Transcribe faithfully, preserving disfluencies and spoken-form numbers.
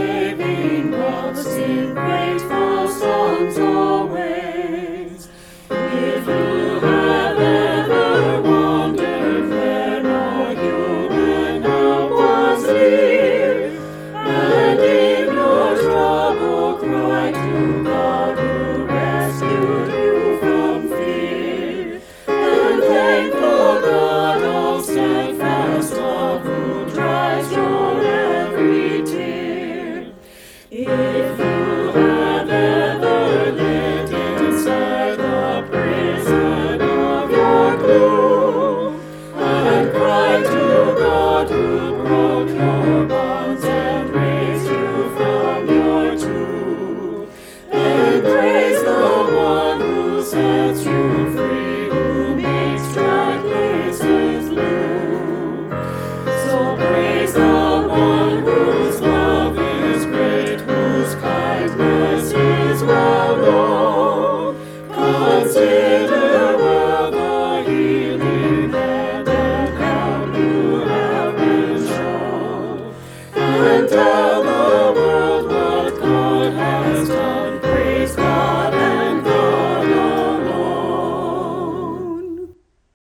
saving God, sing grateful songs always. If you have ever wondered where no human help was near, and in your trouble cry to God who rescued you from fear, and thank the God of steadfast love who dries your every tear. If you have ever lived inside the prison of your gloom, and cried to God who broke your bonds and raised you from your tomb, then praise the one who sets you free, who makes dry places bloom. So praise the one whose love is great, whose kindness is well known. Consider well the healing hand and help you have been shown, and tell